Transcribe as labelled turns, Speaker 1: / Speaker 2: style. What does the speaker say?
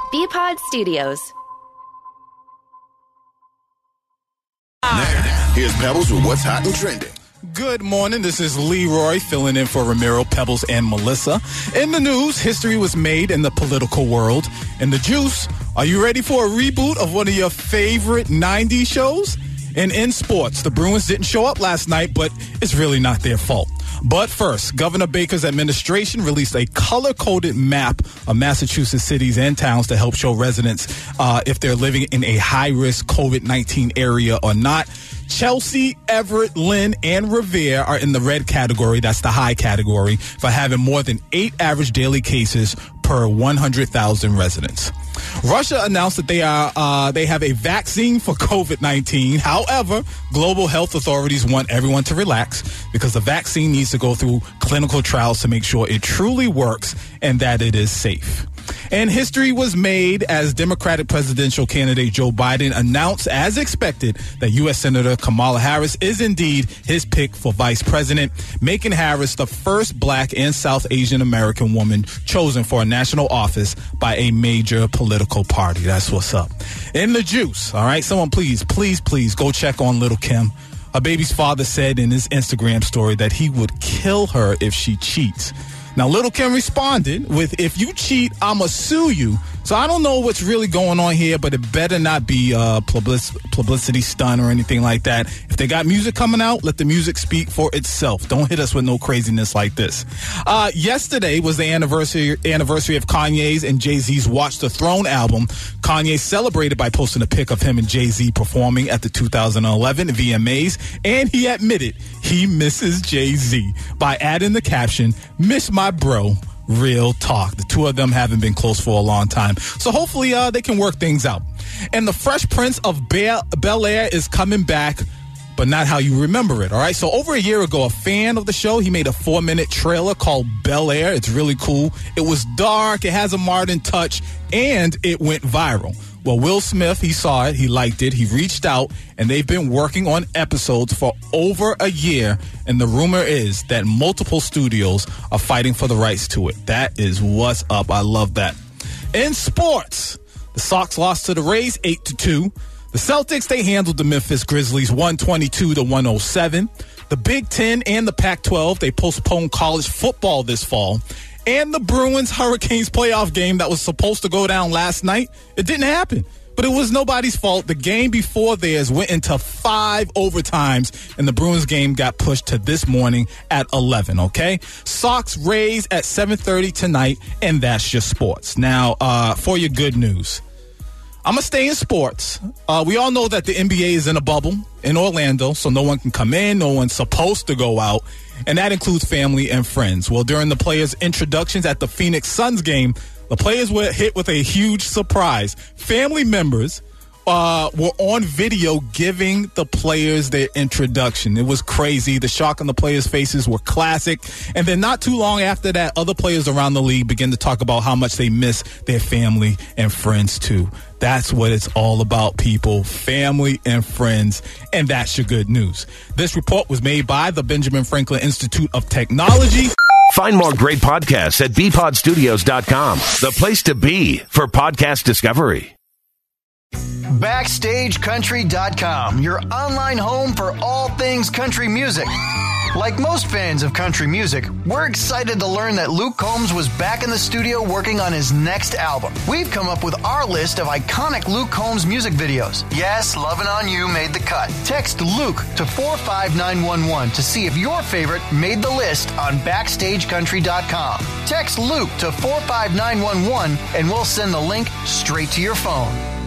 Speaker 1: BPod Studios.
Speaker 2: Now, here's Pebbles with what's hot and trending.
Speaker 3: Good morning. This is Leroy filling in for Ramiro, Pebbles, and Melissa. In the news, history was made in the political world. In the juice, are you ready for a reboot of one of your favorite 90s shows? And in sports, the Bruins didn't show up last night, but it's really not their fault. But first, Governor Baker's administration released a color-coded map of Massachusetts cities and towns to help show residents if they're living in a high-risk COVID-19 area or not. Chelsea, Everett, Lynn, and Revere are in the red category. That's the high category for having more than 8 average daily cases per 100,000 residents. Russia announced that they have a vaccine for COVID-19. However, global health authorities want everyone to relax because the vaccine needs to go through clinical trials to make sure it truly works and that it is safe. And history was made as Democratic presidential candidate Joe Biden announced, as expected, that U.S. Senator Kamala Harris is indeed his pick for vice president, making Harris the first black and South Asian American woman chosen for a national office by a major political party. That's what's up. In the juice, all right? Someone please go check on Little Kim. Her baby's father said in his Instagram story that he would kill her if she cheats. Now, Little Kim responded with, if you cheat, I'ma sue you. So I don't know what's really going on here, but it better not be a publicity stunt or anything like that. If they got music coming out, let the music speak for itself. Don't hit us with no craziness like this. Yesterday was the anniversary of Kanye's and Jay-Z's Watch the Throne album. Kanye celebrated by posting a pic of him and Jay-Z performing at the 2011 VMAs, and he admitted he misses Jay-Z by adding the caption, "Miss my bro. Real talk." The two of them haven't been close for a long time. So hopefully they can work things out. And the Fresh Prince of Bel-Air is coming back, but not how you remember it, all right? So over a year ago, a fan of the show, he made a 4-minute trailer called Bel-Air. It's really cool. It was dark, it has a modern touch, and it went viral. Well, Will Smith, he saw it, he liked it, he reached out, and they've been working on episodes for over a year, and the rumor is that multiple studios are fighting for the rights to it. That is what's up. I love that. In sports, the Sox lost to the Rays 8-2. The Celtics, they handled the Memphis Grizzlies 122-107. The Big Ten and the Pac-12, they postponed college football this fall. And the Bruins-Hurricanes playoff game that was supposed to go down last night, it didn't happen. But it was nobody's fault. The game before theirs went into 5 overtimes, and the Bruins game got pushed to this morning at 11, okay? Sox Rays at 7:30 tonight, and that's your sports. Now, for your good news, I'm going to stay in sports. We all know that the NBA is in a bubble in Orlando, so no one can come in, no one's supposed to go out, and that includes family and friends. Well, during the players' introductions at the Phoenix Suns game, the players were hit with a huge surprise. Family members were on video giving the players their introduction. It was crazy. The shock on the players' faces were classic. And then not too long after that, other players around the league began to talk about how much they miss their family and friends too. That's what it's all about, people. Family and friends. And that's your good news. This report was made by the Benjamin Franklin Institute of Technology.
Speaker 4: Find more great podcasts at bpodstudios.com, the place to be for podcast discovery.
Speaker 5: BackstageCountry.com, your online home for all things country music. Like most fans of country music, we're excited to learn that Luke Combs was back in the studio working on his next album. We've come up with our list of iconic Luke Combs music videos. Yes, Lovin' On You made the cut. Text Luke to 45911 to see if your favorite made the list on BackstageCountry.com. Text Luke to 45911 and we'll send the link straight to your phone.